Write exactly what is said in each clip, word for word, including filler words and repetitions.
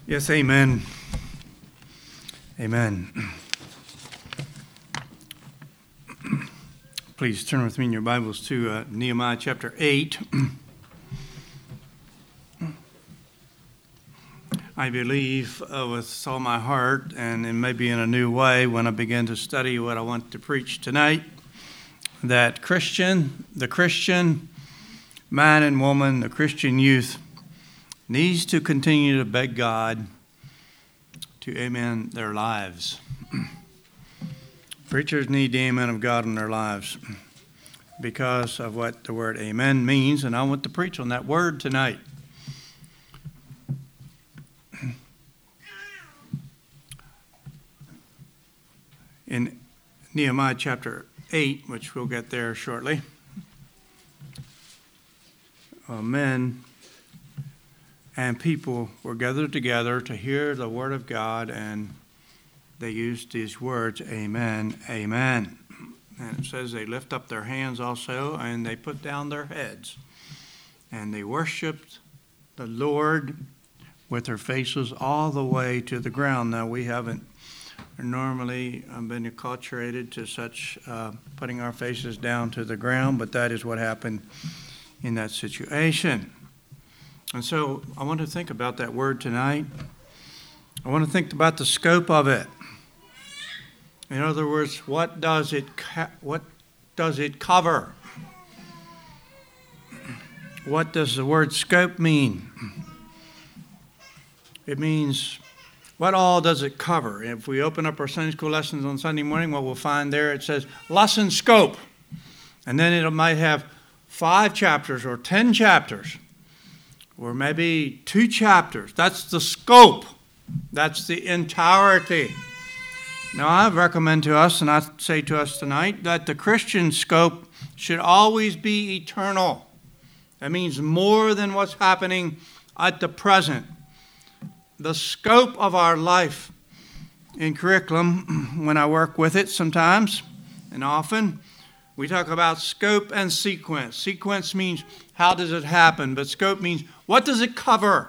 Yes, amen. Amen. Please turn with me in your Bibles to uh, Nehemiah chapter eight. I believe uh, with all my heart, and it may be in a new way when I begin to study what I want to preach tonight, that Christian, the Christian man and woman, the Christian youth, needs to continue to beg God to amen their lives. Preachers need the amen of God in their lives because of what the word amen means, and I want to preach on that word tonight. In Nehemiah chapter eight, which we'll get there shortly, uh, men and people were gathered together to hear the word of God, and they used these words, amen, amen. And it says they lift up their hands also, and they put down their heads. And they worshiped the Lord with their faces all the way to the ground. Now, we haven't normally been acculturated to such uh, putting our faces down to the ground, but that is what happened in that situation. And so I want to think about that word tonight. I want to think about the scope of it. In other words, what does it what does it cover? What does the word scope mean? It means, what all does it cover? If we open up our Sunday school lessons on Sunday morning, what we'll find there, it says lesson scope. And then it might have five chapters or ten chapters, or maybe two chapters. That's the scope. That's the entirety. Now, I recommend to us, and I say to us tonight, that the Christian scope should always be eternal. That means more than what's happening at the present. The scope of our life in curriculum, when I work with it sometimes and often, we talk about scope and sequence. Sequence means how does it happen, but scope means what does it cover?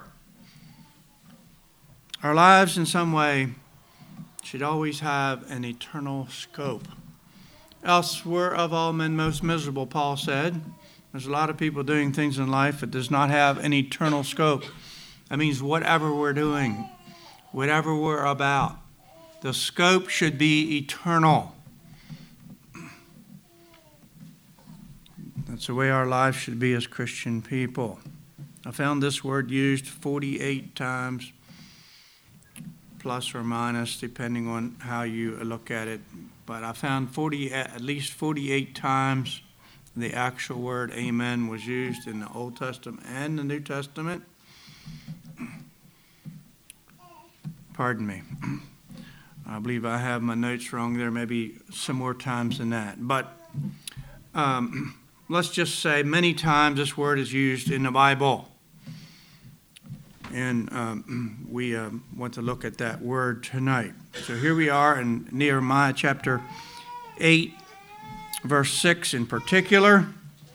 Our lives in some way should always have an eternal scope. Else we're of all men most miserable, Paul said. There's a lot of people doing things in life that does not have an eternal scope. That means whatever we're doing, whatever we're about, the scope should be eternal. That's the way our lives should be as Christian people. I found this word used forty-eight times, plus or minus, depending on how you look at it. But I found forty, at least forty-eight times the actual word amen was used in the Old Testament and the New Testament. Pardon me. I believe I have my notes wrong. There may be some more times than that. But um, let's just say many times this word is used in the Bible. And um, we uh, want to look at that word tonight. So here we are in Nehemiah chapter eight, verse six in particular.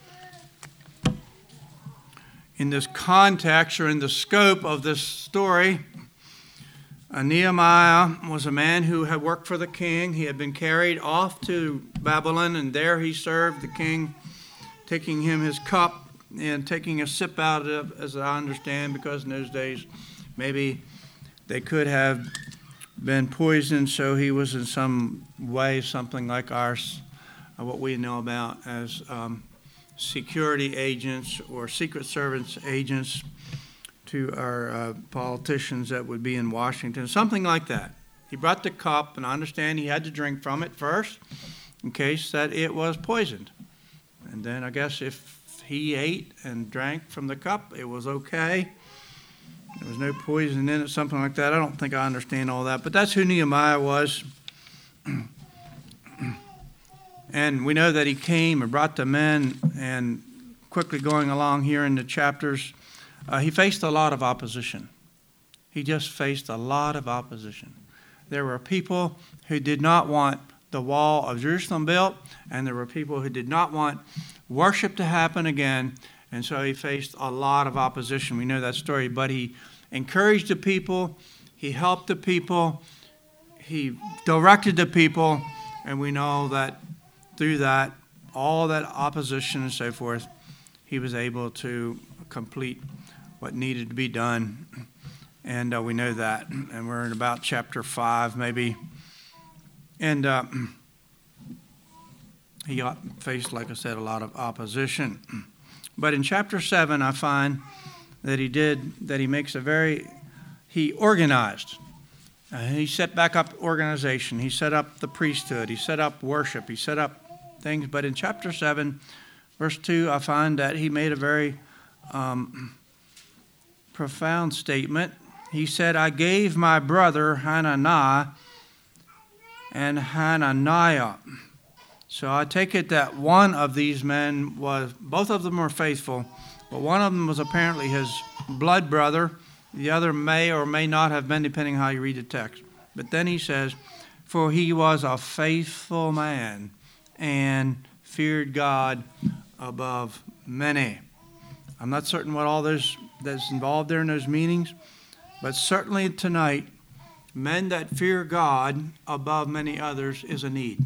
In this context, or in the scope of this story, uh, Nehemiah was a man who had worked for the king. He had been carried off to Babylon, and there he served the king, taking him his cup and taking a sip out of, as I understand, because in those days maybe they could have been poisoned, so he was in some way something like ours, uh, what we know about as um, security agents or secret service agents to our uh, politicians that would be in Washington, something like that. He brought the cup, and I understand he had to drink from it first in case that it was poisoned. And then I guess if he ate and drank from the cup, it was okay. There was no poison in it, something like that. I don't think I understand all that, but that's who Nehemiah was. And we know that he came and brought the men, and quickly going along here in the chapters, uh, he faced a lot of opposition. He just faced a lot of opposition. There were people who did not want the wall of Jerusalem built, and there were people who did not want worship to happen again, and so he faced a lot of opposition. We know that story, but he encouraged the people, he helped the people, he directed the people, and we know that through that, all that opposition and so forth, he was able to complete what needed to be done. And uh, we know that. And we're in about chapter five, maybe. And uh, he got, faced, like I said, a lot of opposition. But in chapter seven, I find that he did, that he makes a very, he organized. Uh, he set back up organization. He set up the priesthood. He set up worship. He set up things. But in chapter seven, verse two, I find that he made a very um, profound statement. He said, I gave my brother Hananiah and Hananiah. So I take it that one of these men was, both of them were faithful, but one of them was apparently his blood brother. The other may or may not have been, depending how you read the text. But then he says, for he was a faithful man and feared God above many. I'm not certain what all those that's involved there in those meanings, but certainly tonight, men that fear God above many others is a need.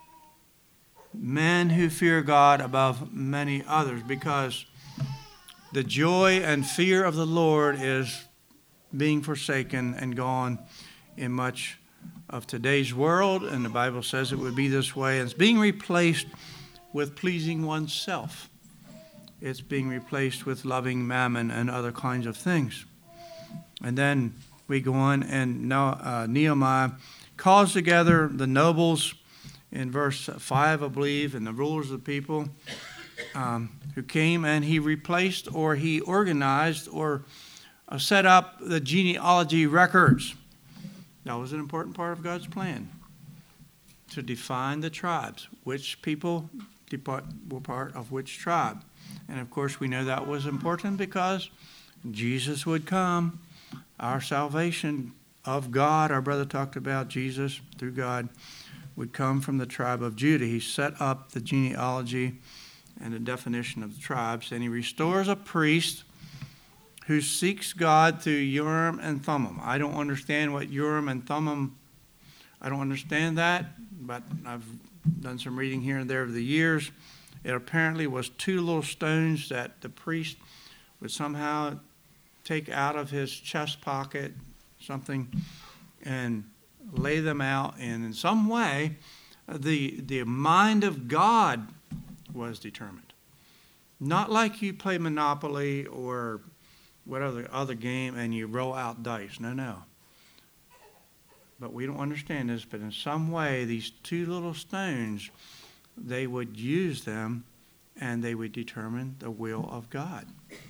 Men who fear God above many others, because the joy and fear of the Lord is being forsaken and gone in much of today's world, and the Bible says it would be this way. And it's being replaced with pleasing oneself. It's being replaced with loving mammon and other kinds of things. And then we go on, and now uh, Nehemiah calls together the nobles in verse five, I believe, and the rulers of the people um, who came, and he replaced or he organized or uh, set up the genealogy records. That was an important part of God's plan, to define the tribes, which people depart, were part of which tribe. And of course, we know that was important because Jesus would come. Our salvation of God, our brother talked about Jesus through God, would come from the tribe of Judah. He set up the genealogy and the definition of the tribes, and he restores a priest who seeks God through Urim and Thummim. I don't understand what Urim and Thummim, I don't understand that, but I've done some reading here and there over the years. It apparently was two little stones that the priest would somehow take out of his chest pocket, something, and lay them out. And in some way, the, the mind of God was determined. Not like you play Monopoly or whatever other game and you roll out dice. No, no. But we don't understand this, but in some way, these two little stones, they would use them and they would determine the will of God.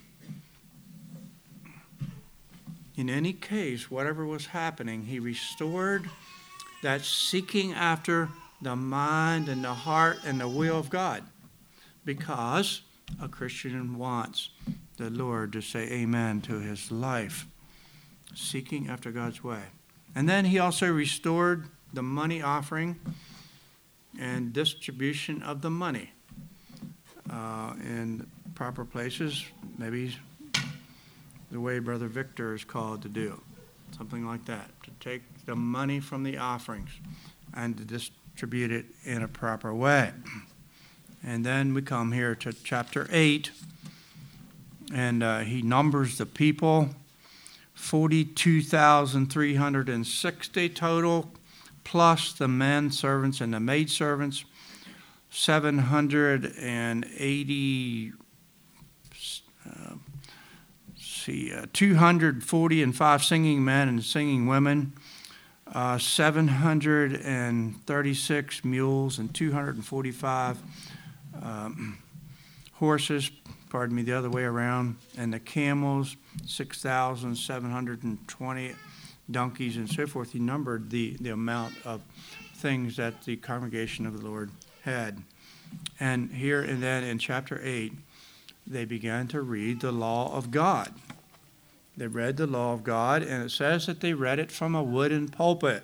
In any case, whatever was happening, he restored that seeking after the mind and the heart and the will of God, because a Christian wants the Lord to say amen to his life, seeking after God's way. And then he also restored the money offering and distribution of the money uh, in proper places, maybe the way Brother Victor is called to do, something like that, to take the money from the offerings and to distribute it in a proper way. And then we come here to chapter eight, and uh, he numbers the people, forty-two thousand three hundred sixty total, plus the men servants and the maid servants, seven hundred eighty uh, see, uh, two hundred forty and five singing men and singing women, uh, seven hundred thirty-six mules and two hundred forty-five um, horses, pardon me, the other way around, and the camels, six thousand seven hundred twenty donkeys and so forth. He numbered the, the amount of things that the congregation of the Lord had. And here and then in chapter eight, they began to read the law of God. They read the law of God, and it says that they read it from a wooden pulpit.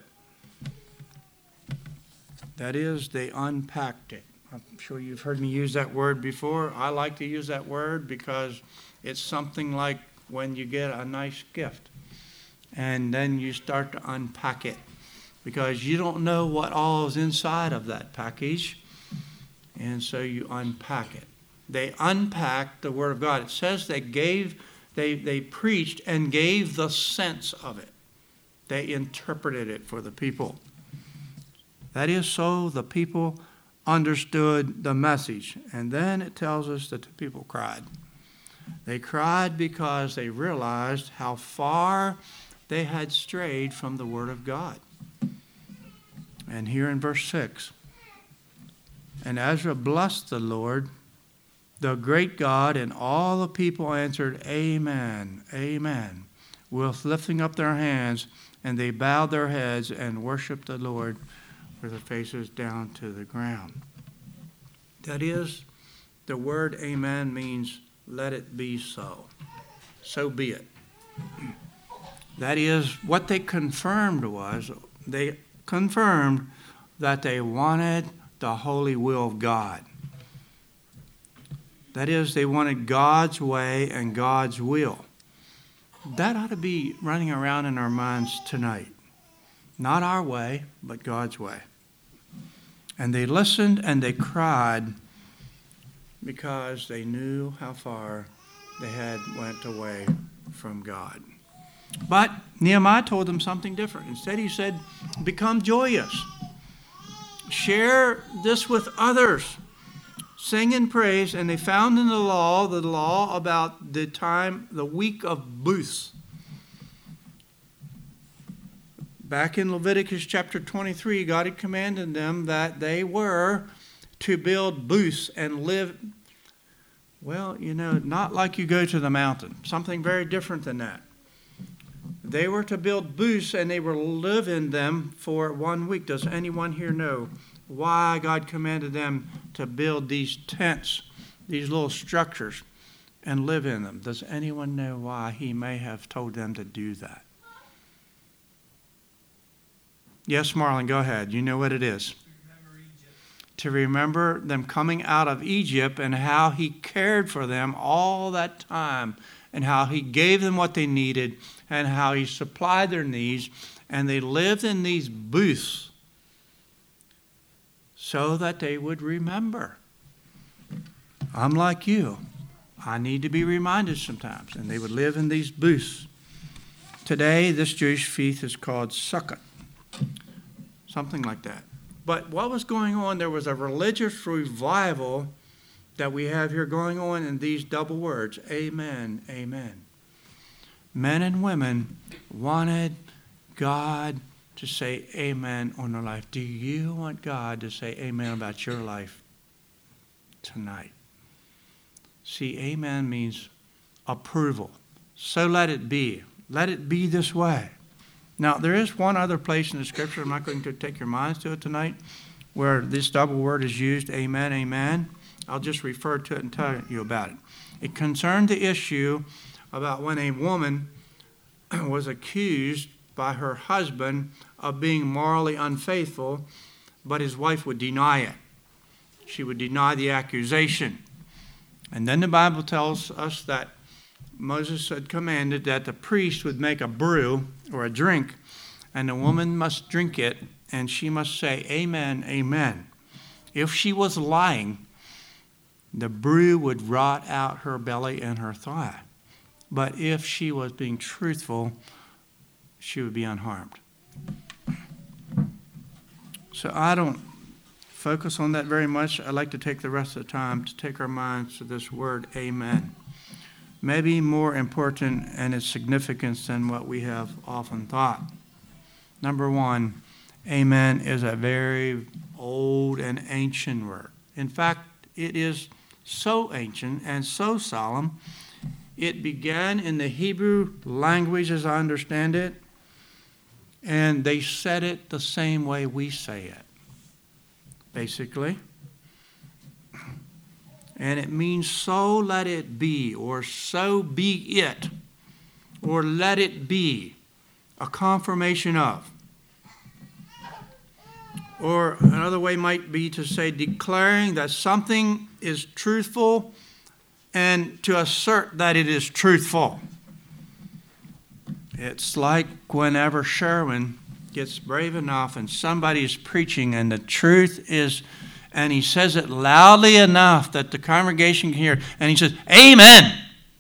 That is, they unpacked it. I'm sure you've heard me use that word before. I like to use that word because it's something like when you get a nice gift. and then you start to unpack it because you don't know what all is inside of that package, and so you unpack it. They unpacked the Word of God. It says they gave, they, they preached and gave the sense of it. They interpreted it for the people. That is, so the people understood the message. And then it tells us that the people cried. They cried because they realized how far they had strayed from the Word of God. And here in verse six, and Ezra blessed the Lord, the great God, and all the people answered, Amen, Amen, with lifting up their hands, and they bowed their heads and worshiped the Lord with their faces down to the ground. That is, the word amen means let it be so. So be it. That is, what they confirmed was, they confirmed that they wanted the holy will of God. That is, they wanted God's way and God's will. That ought to be running around in our minds tonight. Not our way, but God's way. And they listened and they cried because they knew how far they had went away from God. But Nehemiah told them something different. Instead, he said, become joyous. Share this with others. Sing and praise. And they found in the law, the law about the time, the week of booths. Back in Leviticus chapter twenty-three, God had commanded them that they were to build booths and live, well, you know, not like you go to the mountain. Something very different than that. They were to build booths and they were to live in them for one week. Does anyone here know why God commanded them to build these tents, these little structures, and live in them? Does anyone know why he may have told them to do that? Yes, Marlon, go ahead. You know what it is. Remember Egypt. To remember them coming out of Egypt and how he cared for them all that time and how he gave them what they needed and how he supplied their needs, and they lived in these booths so that they would remember. I'm like you. I need to be reminded sometimes, and they would live in these booths. Today, this Jewish feast is called Sukkot. Something like that. But what was going on? There was a religious revival that we have here going on in these double words, amen, amen. Men and women wanted God to say amen on their life. Do you want God to say amen about your life tonight? See, amen means approval. So let it be. Let it be this way. Now, there is one other place in the Scripture, I'm not going to take your minds to it tonight, where this double word is used, amen, amen. I'll just refer to it and tell you about it. It concerned the issue about when a woman was accused by her husband of being morally unfaithful, but his wife would deny it. She would deny the accusation. And then the Bible tells us that Moses had commanded that the priest would make a brew or a drink, and the woman must drink it, and she must say, amen, amen. If she was lying, the brew would rot out her belly and her thigh. But if she was being truthful, she would be unharmed. So I don't focus on that very much. I'd like to take the rest of the time to take our minds to this word, amen. Maybe more important in its significance than what we have often thought. Number one, amen is a very old and ancient word. In fact, it is so ancient and so solemn. It began in the Hebrew language, as I understand it, and they said it the same way we say it, basically. And it means so let it be, or so be it, or let it be, a confirmation of. Or another way might be to say declaring that something is truthful and to assert that it is truthful. It's like whenever Sherwin gets brave enough and somebody's preaching and the truth is, and he says it loudly enough that the congregation can hear, and he says, "Amen."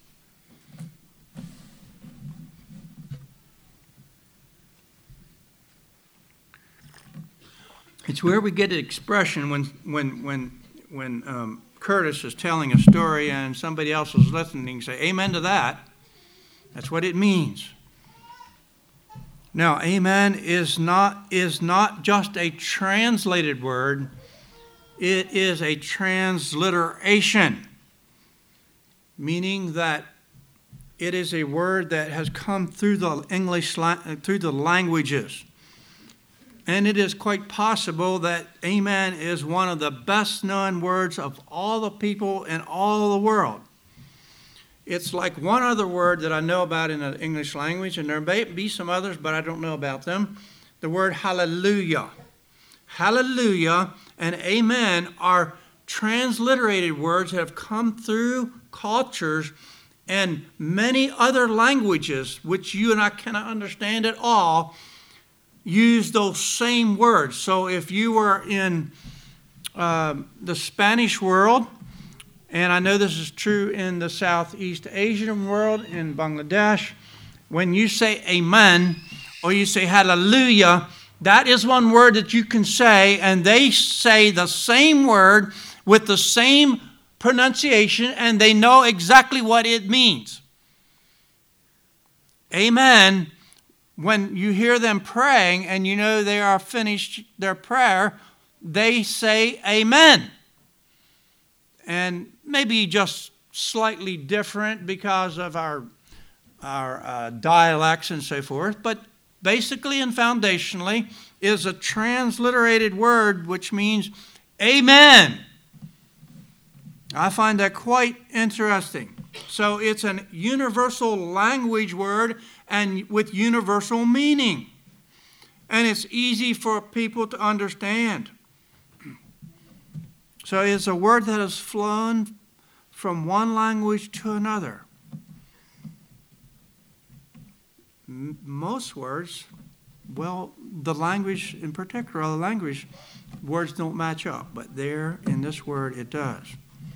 It's where we get the expression when when when when um, Curtis is telling a story and somebody else is listening, say, "Amen to that." That's what it means. Now, amen is not is not just a translated word. It is a transliteration, meaning that it is a word that has come through the English through the languages. And it is quite possible that amen is one of the best known words of all the people in all the world. It's like one other word that I know about in the English language, and there may be some others, but I don't know about them. The word hallelujah. Hallelujah and amen are transliterated words that have come through cultures and many other languages, which you and I cannot understand at all, use those same words. So if you were in uh, the Spanish world, and I know this is true in the Southeast Asian world, in Bangladesh, when you say amen or you say hallelujah, that is one word that you can say, and they say the same word with the same pronunciation, and they know exactly what it means. Amen. When you hear them praying and you know they are finished their prayer, they say amen. And maybe just slightly different because of our, our uh, dialects and so forth, but basically and foundationally is a transliterated word which means amen. I find that quite interesting. So it's a universal language word and with universal meaning. And it's easy for people to understand. So it's a word that has flown from one language to another. M- most words, well, the language in particular, the language, words don't match up. But there, in this word, it does.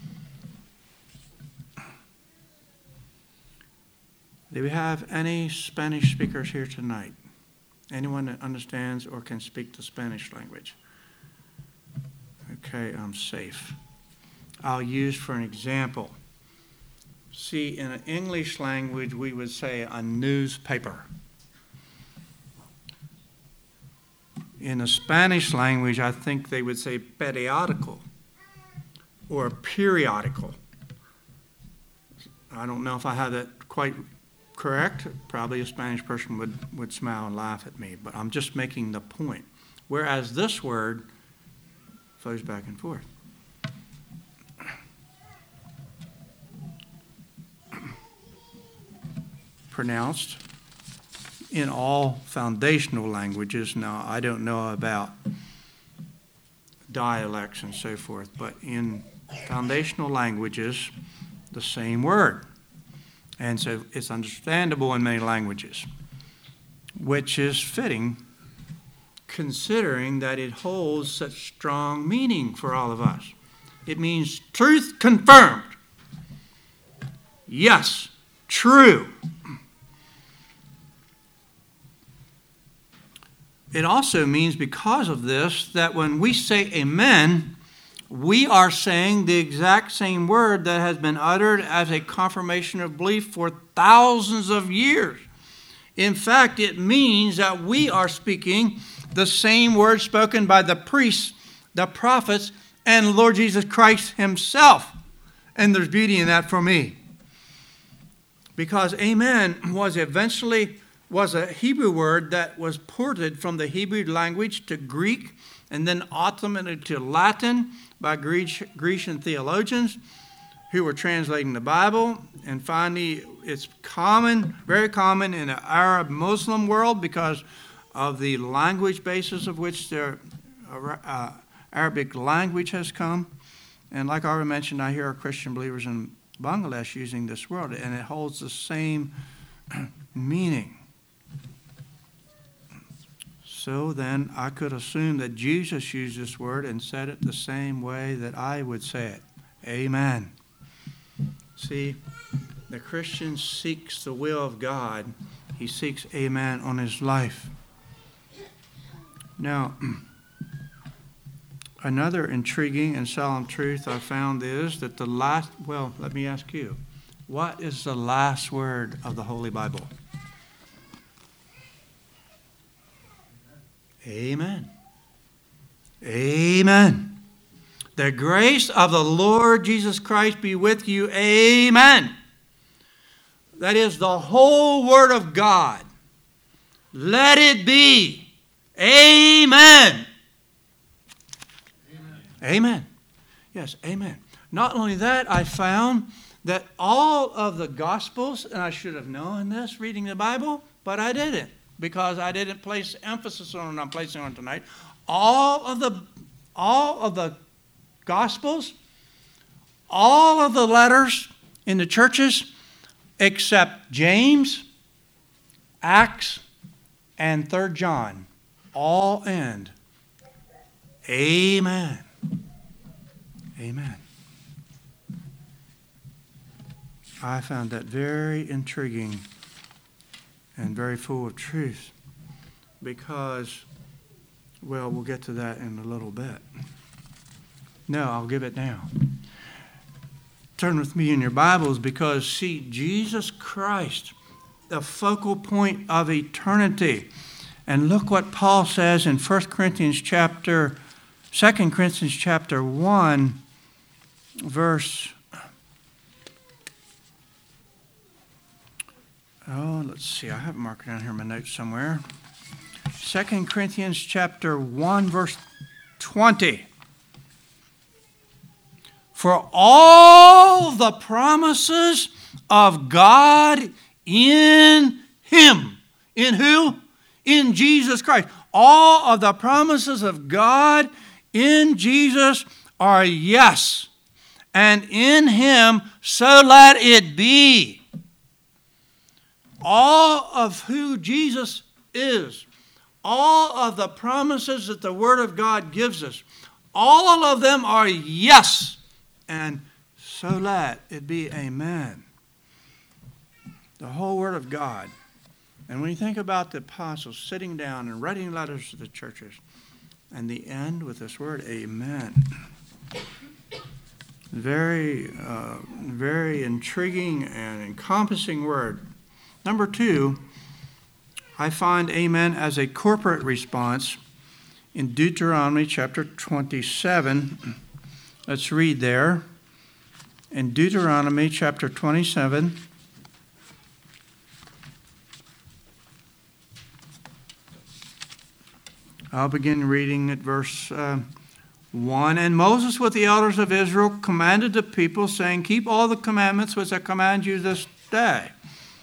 Do we have any Spanish speakers here tonight? Anyone that understands or can speak the Spanish language? Okay, I'm safe. I'll use for an example. See, in an English language, we would say a newspaper. In the Spanish language, I think they would say periodical or periodical. I don't know if I have that quite correct. Probably a Spanish person would, would smile and laugh at me, but I'm just making the point. Whereas this word flows back and forth. Pronounced in all foundational languages. Now, I don't know about dialects and so forth, but in foundational languages, the same word. And so it's understandable in many languages, which is fitting considering that it holds such strong meaning for all of us. It means truth confirmed. Yes, true. It also means, because of this, that when we say amen, we are saying the exact same word that has been uttered as a confirmation of belief for thousands of years. In fact, it means that we are speaking the same word spoken by the priests, the prophets, and Lord Jesus Christ himself. And there's beauty in that for me. Because amen was eventually was a Hebrew word that was ported from the Hebrew language to Greek and then ultimately to Latin by Grecian theologians who were translating the Bible. And finally, it's common, very common in the Arab Muslim world because of the language basis of which their uh, Arabic language has come. And like I already mentioned, I hear Christian believers in Bangladesh using this word, and it holds the same meaning. So then I could assume that Jesus used this word and said it the same way that I would say it. Amen. See, the Christian seeks the will of God. He seeks amen on his life. Now, another intriguing and solemn truth I found is that the last, well, let me ask you, what is the last word of the Holy Bible? Amen. Amen. The grace of the Lord Jesus Christ be with you. Amen. That is the whole Word of God. Let it be. Amen. Amen. Amen. Yes, amen. Not only that, I found that all of the Gospels, and I should have known this reading the Bible, but I didn't, because I didn't place emphasis on it. I'm placing on tonight. All of the, all of the Gospels, all of the letters in the churches, except James, Acts, and Third John, all end. Amen. Amen. I found that very intriguing and very full of truth, because, well, we'll get to that in a little bit. No, I'll give it now. Turn with me in your Bibles, because, see, Jesus Christ, the focal point of eternity. And look what Paul says in First Corinthians chapter, Second Corinthians chapter one, verse, oh, let's see, I have it marked down here in my notes somewhere. Second Corinthians chapter one, verse twenty. For all the promises of God in Him. In who? In Jesus Christ. All of the promises of God in Jesus are yes. And in Him, so let it be. All of who Jesus is, all of the promises that the Word of God gives us, all of them are yes. And so let it be amen. The whole Word of God. And when you think about the apostles sitting down and writing letters to the churches, and the end with this word, amen. Very, uh, very intriguing and encompassing word. Number two, I find amen as a corporate response in Deuteronomy chapter twenty-seven. Let's read there. In Deuteronomy chapter twenty-seven, I'll begin reading at verse uh, one. And Moses with the elders of Israel commanded the people, saying, keep all the commandments which I command you this day.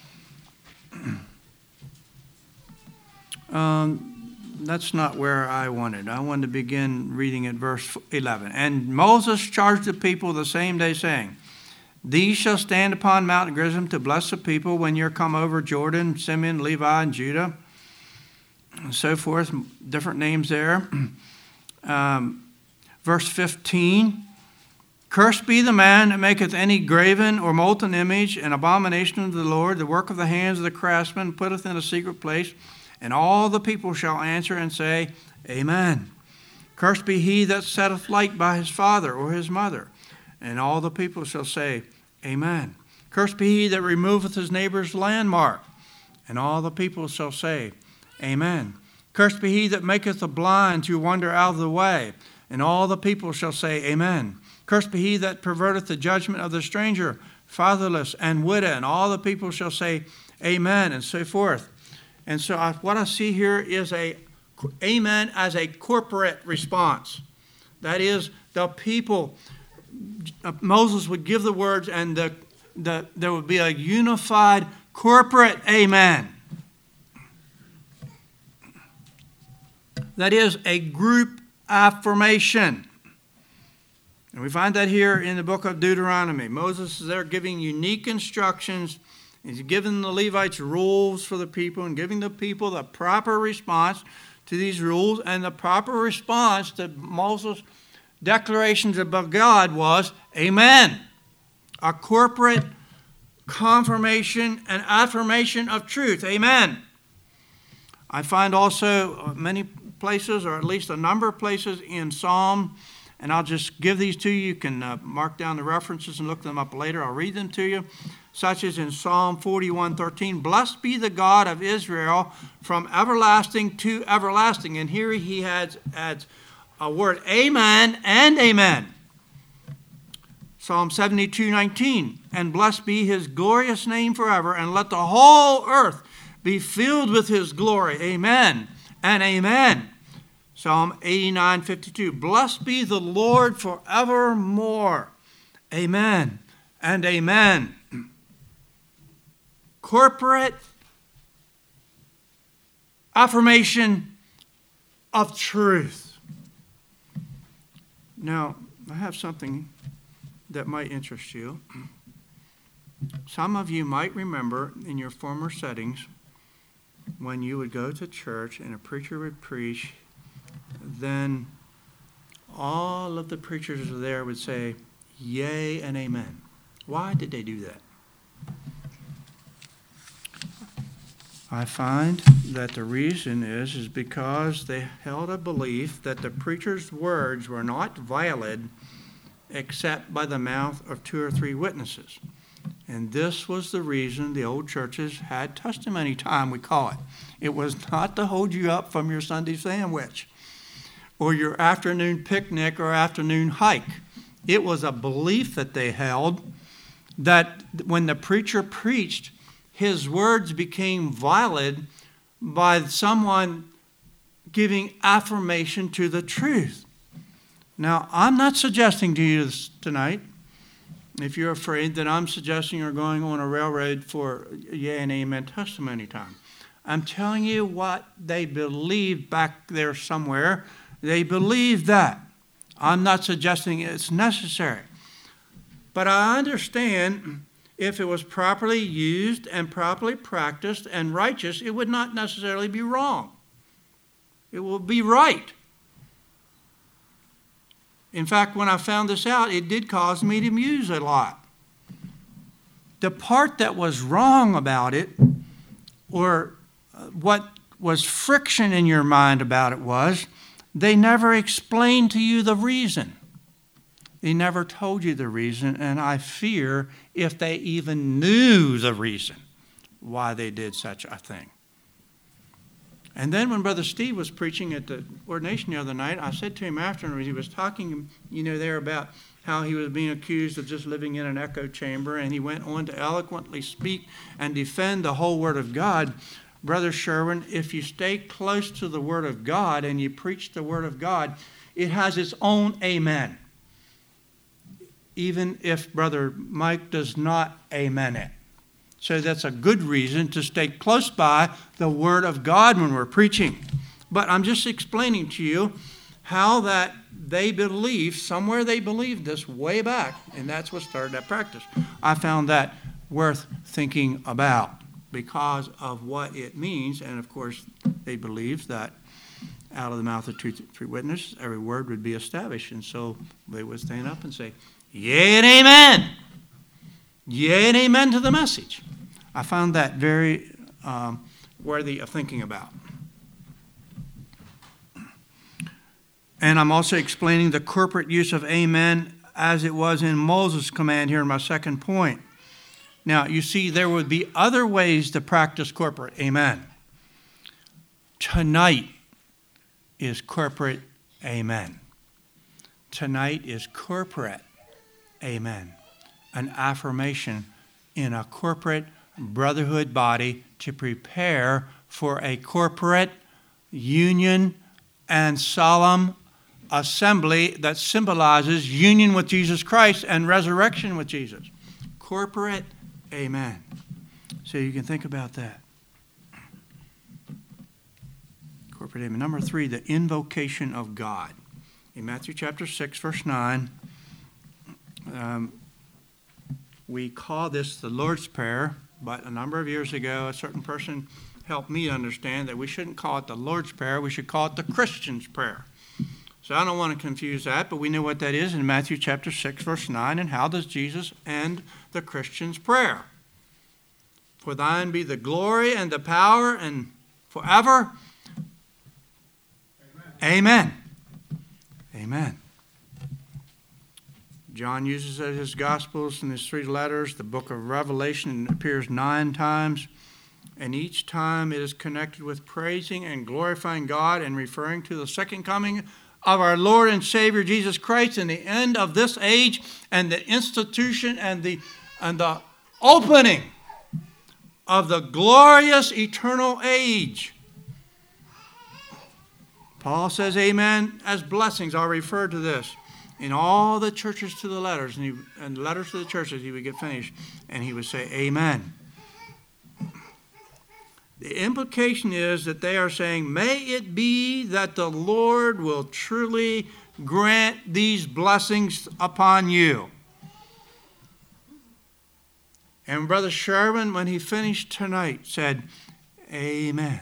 um, That's not where I wanted. I wanted to begin reading at verse eleven. And Moses charged the people the same day, saying, these shall stand upon Mount Gerizim to bless the people when you're come over Jordan, Simeon, Levi, and Judah, and so forth. Different names there. Um, verse fifteen. Cursed be the man that maketh any graven or molten image, an abomination unto the Lord, the work of the hands of the craftsman, putteth in a secret place. And all the people shall answer and say, amen. Cursed be he that setteth light by his father or his mother. And all the people shall say, amen. Cursed be he that removeth his neighbor's landmark. And all the people shall say, amen. Cursed be he that maketh the blind to wander out of the way. And all the people shall say, amen. Cursed be he that perverteth the judgment of the stranger, fatherless, and widow. And all the people shall say, amen, and so forth. And so I, what I see here is a amen as a corporate response. That is, the people, Moses would give the words, and the, the, there would be a unified corporate amen. That is a group affirmation. And we find that here in the book of Deuteronomy. Moses is there giving unique instructions. He's giving the Levites rules for the people and giving the people the proper response to these rules, and the proper response to Moses' declarations about God was, amen. A corporate confirmation and affirmation of truth. Amen. I find also many places, or at least a number of places in Psalm, and I'll just give these to you. You can uh, mark down the references and look them up later. I'll read them to you. Such as in Psalm forty-one thirteen, blessed be the God of Israel from everlasting to everlasting. And here he adds, adds a word, amen and amen. Psalm seventy-two nineteen, and blessed be his glorious name forever, and let the whole earth be filled with his glory. Amen and amen. Psalm eighty-nine fifty-two, blessed be the Lord forevermore. Amen and amen. Corporate affirmation of truth. Now, I have something that might interest you. Some of you might remember in your former settings when you would go to church and a preacher would preach, then all of the preachers there would say, yea and amen. Why did they do that? I find that the reason is, is because they held a belief that the preacher's words were not valid except by the mouth of two or three witnesses. And this was the reason the old churches had testimony time, we call it. It was not to hold you up from your Sunday sandwich or your afternoon picnic or afternoon hike. It was a belief that they held that when the preacher preached, his words became valid by someone giving affirmation to the truth. Now, I'm not suggesting to you this tonight, if you're afraid, that I'm suggesting you're going on a railroad for yea and amen testimony time. I'm telling you what they believed back there somewhere. They believed that. I'm not suggesting it's necessary. But I understand if it was properly used and properly practiced and righteous, it would not necessarily be wrong. It will be right. In fact, when I found this out, it did cause me to muse a lot. The part that was wrong about it, or what was friction in your mind about it, was they never explained to you the reason. They never told you the reason, and I fear if they even knew the reason why they did such a thing. And then when Brother Steve was preaching at the ordination the other night, I said to him afterwards, he was talking, you know, there about how he was being accused of just living in an echo chamber, and he went on to eloquently speak and defend the whole Word of God. Brother Sherwin, if you stay close to the Word of God and you preach the Word of God, it has its own amen. Even if Brother Mike does not amen it. So that's a good reason to stay close by the Word of God when we're preaching. But I'm just explaining to you how that they believed, somewhere they believed this way back, and that's what started that practice. I found that worth thinking about because of what it means, and of course they believed that out of the mouth of two, three witnesses, every word would be established, and so they would stand up and say, yea and amen. Yea and amen to the message. I found that very um, worthy of thinking about. And I'm also explaining the corporate use of amen as it was in Moses' command here in my second point. Now, you see, there would be other ways to practice corporate amen. Tonight is corporate amen. Tonight is corporate amen. An affirmation in a corporate brotherhood body to prepare for a corporate union and solemn assembly that symbolizes union with Jesus Christ and resurrection with Jesus. Corporate amen. So you can think about that. Corporate amen. Number three, the invocation of God. In Matthew chapter six, verse nine, um, we call this the Lord's Prayer, but a number of years ago, a certain person helped me understand that we shouldn't call it the Lord's Prayer. We should call it the Christian's prayer. So I don't want to confuse that, but we know what that is in Matthew chapter six, verse nine. And how does Jesus end the Christian's prayer? For thine be the glory and the power and forever. Amen. Amen. Amen. John uses it in his Gospels in his three letters. The book of Revelation appears nine times. And each time it is connected with praising and glorifying God and referring to the second coming of our Lord and Savior Jesus Christ and the end of this age and the institution and the, and the opening of the glorious eternal age. Paul says amen as blessings are referred to this. In all the churches to the letters, and, he, and letters to the churches, he would get finished, and he would say amen. The implication is that they are saying, may it be that the Lord will truly grant these blessings upon you. And Brother Sherman, when he finished tonight, said, amen.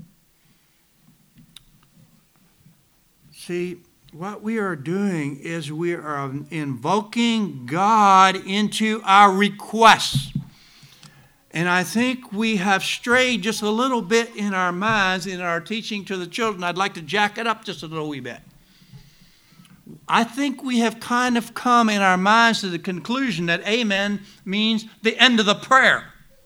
See, what we are doing is we are invoking God into our requests. And I think we have strayed just a little bit in our minds in our teaching to the children. I'd like to jack it up just a little wee bit. I think we have kind of come in our minds to the conclusion that amen means the end of the prayer.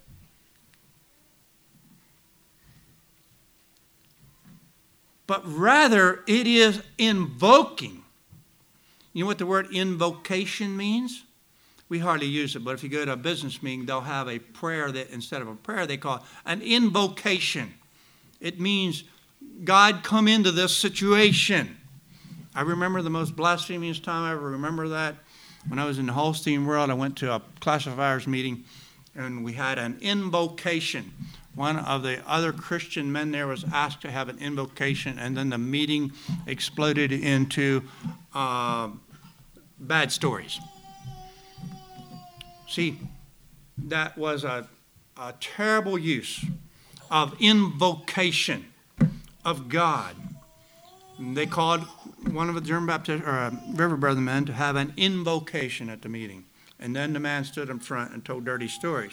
But rather, it is invoking. You know what the word invocation means? We hardly use it, but if you go to a business meeting, they'll have a prayer that instead of a prayer, they call it an invocation. It means, God, come into this situation. I remember the most blasphemous time I ever remember that. When I was in the Holstein world, I went to a classifiers meeting, and we had an invocation. One of the other Christian men there was asked to have an invocation, and then the meeting exploded into uh, bad stories. See, that was a, a terrible use of invocation of God. And they called one of the German Baptist or uh, River Brother men to have an invocation at the meeting. And then the man stood in front and told dirty stories.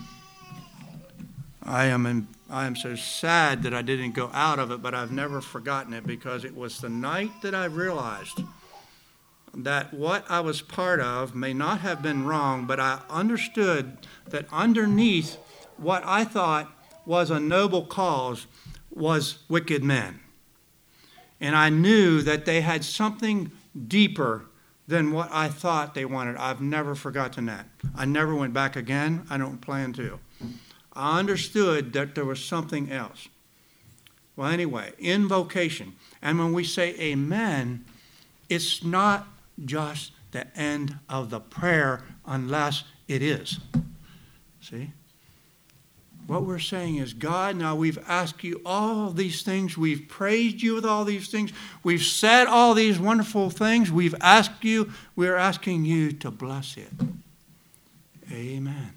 I am in, I am so sad that I didn't go out of it, but I've never forgotten it because it was the night that I realized that what I was part of may not have been wrong, but I understood that underneath what I thought was a noble cause was wicked men. And I knew that they had something deeper than what I thought they wanted. I've never forgotten that. I never went back again. I don't plan to. I understood that there was something else. Well, anyway, invocation. And when we say amen, it's not just the end of the prayer unless it is. See? What we're saying is, God, now we've asked you all these things. We've praised you with all these things. We've said all these wonderful things. We've asked you. We're asking you to bless it. Amen.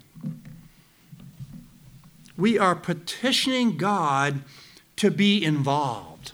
We are petitioning God to be involved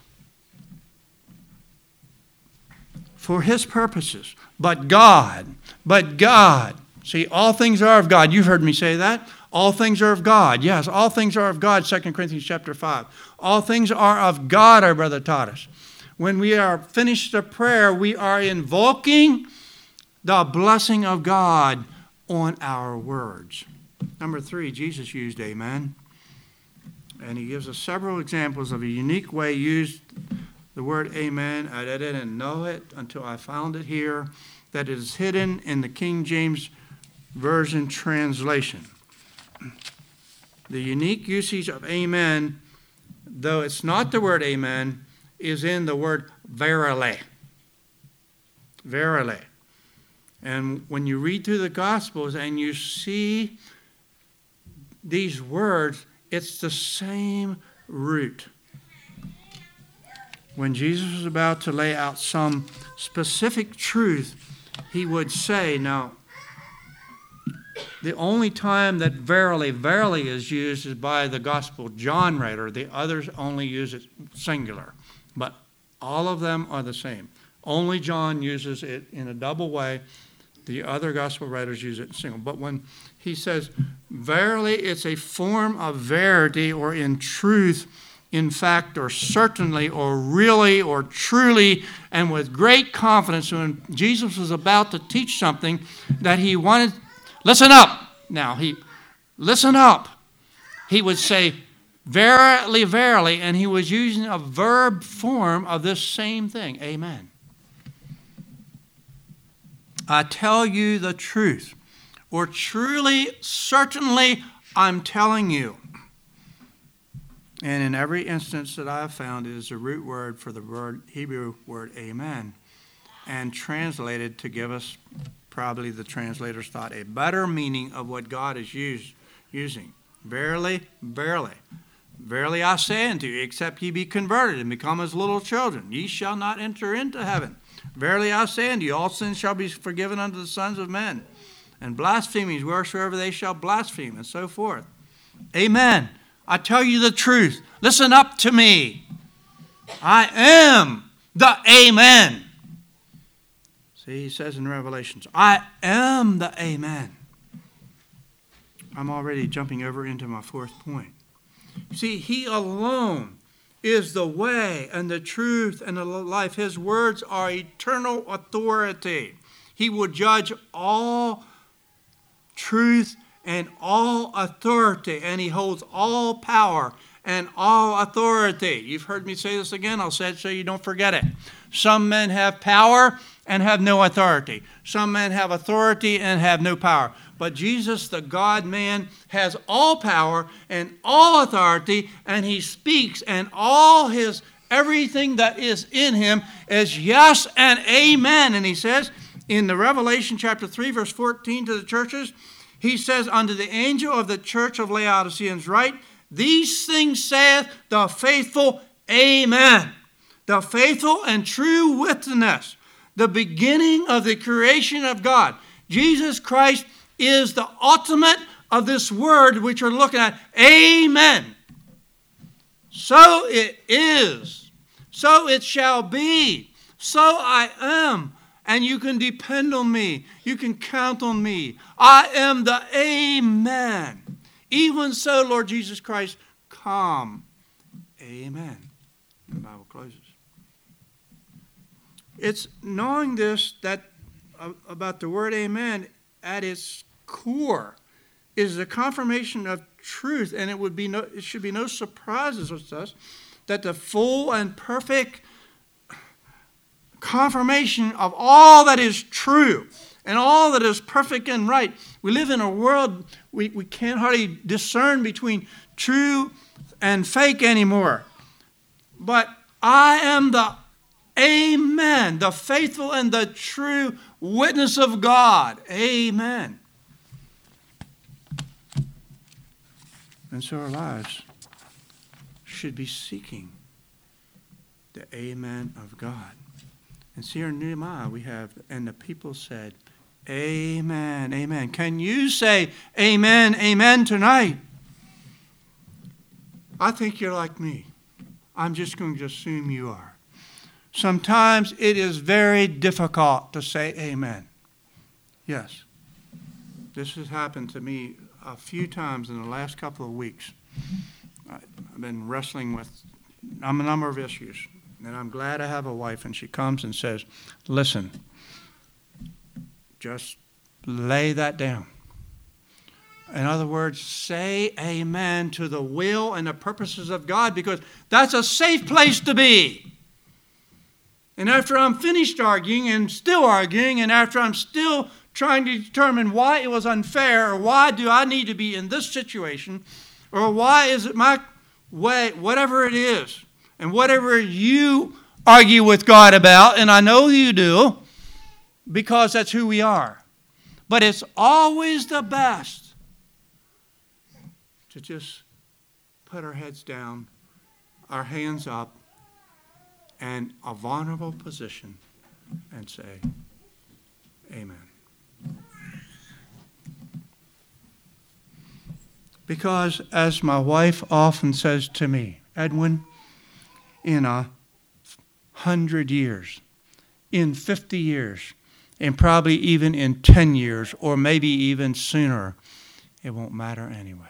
for his purposes. But God, but God. See, all things are of God. You've heard me say that. All things are of God. Yes, all things are of God, Second Corinthians chapter five. All things are of God, our brother taught us. When we are finished the prayer, we are invoking the blessing of God on our words. Number three, Jesus used amen. And he gives us several examples of a unique way he used the word amen. I didn't know it until I found it here, that it is hidden in the King James Version translation. The unique usage of amen, though it's not the word amen, is in the word verily. Verily. And when you read through the Gospels and you see these words, it's the same root. When Jesus was about to lay out some specific truth, he would say, now, The only time that verily, verily is used is by the Gospel John writer. The others only use it singular. But all of them are the same. Only John uses it in a double way. The other Gospel writers use it in single. But when he says, verily, it's a form of verity or in truth, in fact, or certainly, or really, or truly, and with great confidence. When Jesus was about to teach something that he wanted, listen up. Now, he, listen up. He would say, verily, verily, and he was using a verb form of this same thing. Amen. I tell you the truth, or truly, certainly, I'm telling you. And in every instance that I have found, it is the root word for the word Hebrew word amen, and translated to give us, probably the translators thought, a better meaning of what God is used, using. Verily, verily, verily I say unto you, except ye be converted and become as little children, ye shall not enter into heaven. Verily I say unto you, all sins shall be forgiven unto the sons of men, and blasphemings wheresoever they shall blaspheme, and so forth. Amen. I tell you the truth. Listen up to me. I am the Amen. See, he says in Revelations, I am the Amen. I'm already jumping over into my fourth point. See, he alone is the way and the truth and the life. His words are eternal authority. He will judge all truth and all authority, and he holds all power and all authority. You've heard me say this again. I'll say it so you don't forget it. Some men have power and have no authority. Some men have authority and have no power. But Jesus, the God-man, has all power and all authority, and he speaks, and all his, everything that is in him is yes and amen. And he says in the Revelation chapter three, verse fourteen to the churches, he says, unto the angel of the church of Laodiceans write, these things saith the faithful Amen, the faithful and true witness, the beginning of the creation of God. Jesus Christ is the ultimate of this word which we're looking at. Amen. So it is. So it shall be. So I am. And you can depend on me. You can count on me. I am the Amen. Even so, Lord Jesus Christ, come. Amen. The Bible closes. It's knowing this that uh, about the word amen at its core is the confirmation of truth, and it would be no, it should be no surprises to us that the full and perfect confirmation of all that is true and all that is perfect and right. We live in a world we, we can't hardly discern between true and fake anymore. But I am the Amen, the faithful and the true witness of God. Amen. And so our lives should be seeking the Amen of God. And see here in Nehemiah we have, and the people said, Amen, amen. Can you say amen, amen tonight? I think you're like me. I'm just going to assume you are. Sometimes it is very difficult to say amen. Yes. This has happened to me a few times in the last couple of weeks. I've been wrestling with a number of issues. And I'm glad I have a wife, and she comes and says, listen, just lay that down. In other words, say amen to the will and the purposes of God, because that's a safe place to be. And after I'm finished arguing and still arguing, and after I'm still trying to determine why it was unfair, or why do I need to be in this situation, or why is it my way, whatever it is, and whatever you argue with God about, and I know you do, because that's who we are. But it's always the best to just put our heads down, our hands up, and a vulnerable position, and say, Amen. Because as my wife often says to me, Edwin, in a hundred years, in fifty years, and probably even in ten years, or maybe even sooner, it won't matter anyway.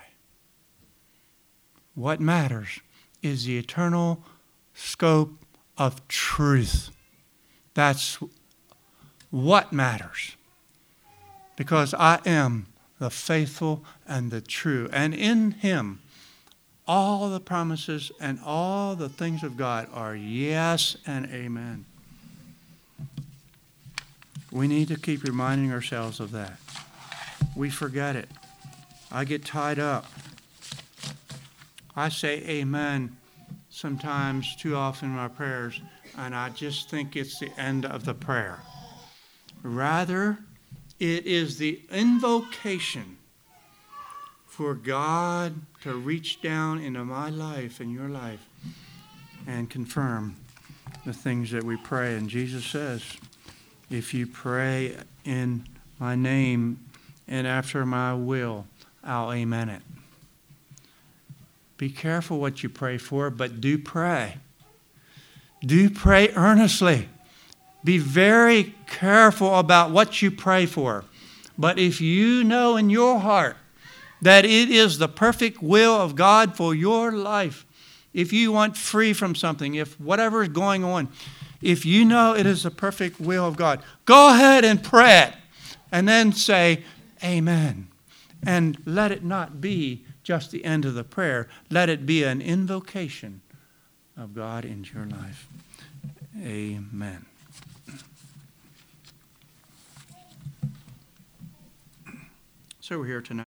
What matters is the eternal scope of truth. That's what matters. Because I am the faithful and the true. And in Him, all the promises and all the things of God are yes and amen. We need to keep reminding ourselves of that. We forget it. I get tied up. I say amen sometimes too often in my prayers, and I just think it's the end of the prayer. Rather, it is the invocation for God to reach down into my life and your life and confirm the things that we pray. And Jesus says, if you pray in my name and after my will, I'll amen it. Be careful what you pray for, but do pray. Do pray earnestly. Be very careful about what you pray for. But if you know in your heart that it is the perfect will of God for your life, if you want free from something, if whatever is going on, if you know it is the perfect will of God, go ahead and pray it. And then say, amen. And let it not be just the end of the prayer. Let it be an invocation of God into your life. Amen. So we're here tonight.